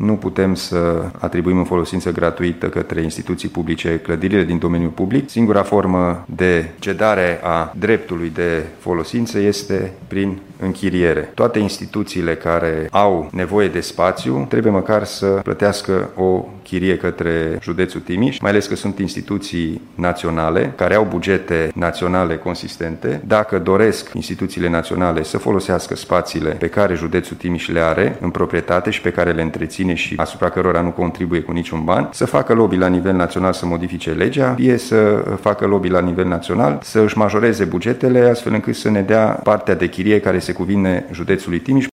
nu putem să atribuim în folosință gratuită către instituții publice clădirile din domeniul public. Singura formă de cedare a dreptului de folosință este prin închiriere. Toate instituțiile care au nevoie de spațiu trebuie măcar să plătească o chirie către județul Timiș, mai ales că sunt instituții naționale care au bugete naționale consistente. Dacă doresc instituțiile naționale să folosească spațiile pe care județul Timiș le are în proprietate și pe care le întreține și asupra cărora nu contribuie cu niciun ban, să facă lobby la nivel național să modifice legea, fie să facă lobby la nivel național, să își majoreze bugetele astfel încât să ne dea partea de chirie care se cuvine județului Timiș.